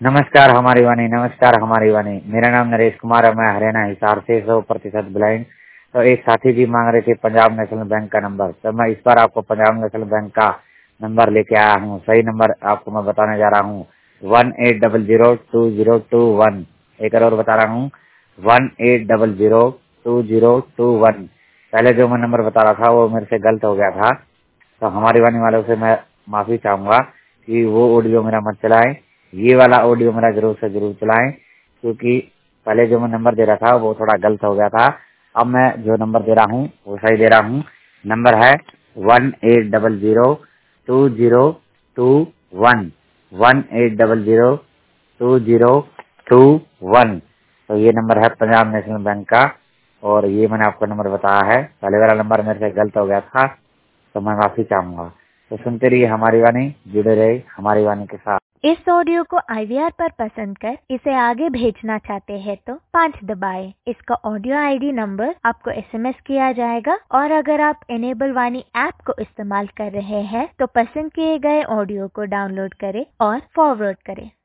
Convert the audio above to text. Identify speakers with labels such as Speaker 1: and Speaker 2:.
Speaker 1: नमस्कार हमारी वाणी, नमस्कार हमारी वाणी। मेरा नाम नरेश कुमार है, मैं हरियाणा हिसार से 100% ब्लाइंड। तो एक साथी जी मांग रहे थे पंजाब नेशनल बैंक का नंबर, तो मैं इस बार आपको पंजाब नेशनल बैंक का नंबर लेके आया हूँ। सही नंबर आपको मैं बताने जा रहा हूँ 18002021। एक और बता रहा हूँ 18002021। पहले जो मैं नंबर बता रहा था वो मेरे से गलत हो गया था, तो हमारी वाणी वालों से मैं माफी चाहूंगा कि वो ऑडियो मेरा मत चलाएं। ये वाला ऑडियो मेरा जरूर से जरूर चलाएं, क्योंकि पहले जो मैं नंबर दे रहा था वो थोड़ा गलत हो गया था। अब मैं जो नंबर दे रहा हूँ वो सही दे रहा हूँ। नंबर है 18002021। 18002021। तो ये नंबर है पंजाब नेशनल बैंक का, और ये मैंने आपको नंबर बताया है। पहले वाला नंबर मेरे से गलत हो गया था, तो मैं माफी चाहूंगा। तो सुनते रहिए हमारी वाणी, जुड़े रहे हमारी वाणी के साथ।
Speaker 2: इस ऑडियो को IVR पर पसंद कर इसे आगे भेजना चाहते हैं तो 5 दबाएं। इसका ऑडियो ID नंबर आपको SMS किया जाएगा, और अगर आप इनेबल वाणी ऐप को इस्तेमाल कर रहे हैं तो पसंद किए गए ऑडियो को डाउनलोड करें और फॉरवर्ड करें।